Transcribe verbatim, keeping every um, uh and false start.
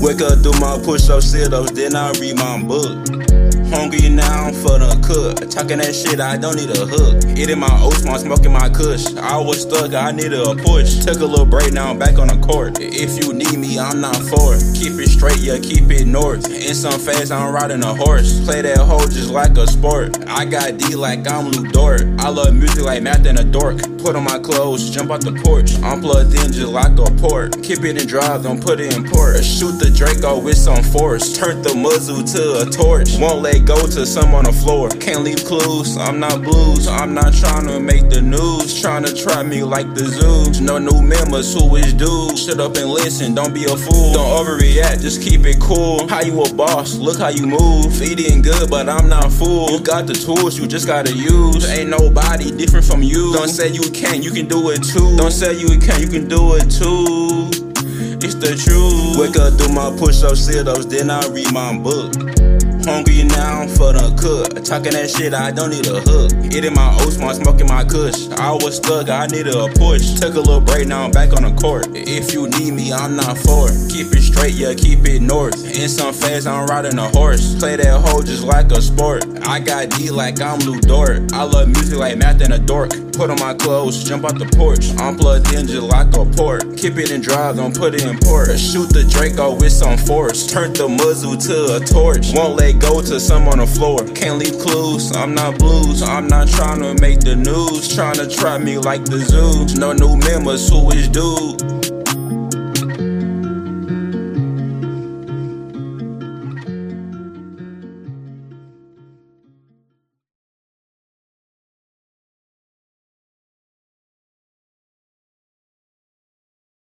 Wake up, do my push-ups, sit-ups, then I read my book. Hungry now, I'm for the cook. Talking that shit, I don't need a hook. Eating my oats, I'm smoking my kush. I was stuck, I needed a push. Took a little break, now I'm back on the court. If you need me, I'm not for it. Keep it straight, yeah, keep it north. In some fast, I'm riding a horse. Play that hoe just like a sport. I got D like I'm Lou Dort. I love music like math and a dork. Put on my clothes, jump out the porch. I'm plugged in just like a port. Keep it in drive, don't put it in port. Shoot the Draco with some force. Turn the muzzle to a torch. Won't let go to some on the floor. Can't leave clues, I'm not blues. I'm not trying to make the news. Trying to try me like the zoo. No new members, who is dude? Shut up and listen, don't be a fool. Don't overreact, just keep it cool. How you a boss, look how you move. Eating good, but I'm not fool. You got the tools, you just gotta use. Ain't nobody different from you. Don't say you can't, you can do it too. Don't say you can't, you can do it too. It's the truth. Wake up, do my push-ups, sit-ups, then I read my book. Hungry now, I'm for the cook. Talking that shit, I don't need a hook. Eating my oats, I'm smoking my kush. I was stuck, I needed a push. Took a little break, now I'm back on the court. If you need me, I'm not for it. Keep it straight, yeah, keep it north. In some fast, I'm riding a horse. Play that hoe just like a sport. I got D like I'm Lou Dort. I love music like math and a dork. Put on my clothes, jump out the porch. I'm plugged in just like a port. Keep it in drive, don't put it in port. Shoot the Draco with some force. Turn the muzzle to a torch. Won't let go to some on the floor. Can't leave clues, I'm not blues. I'm not trying to make the news. Trying to try me like the zoo. No new members, who is dude?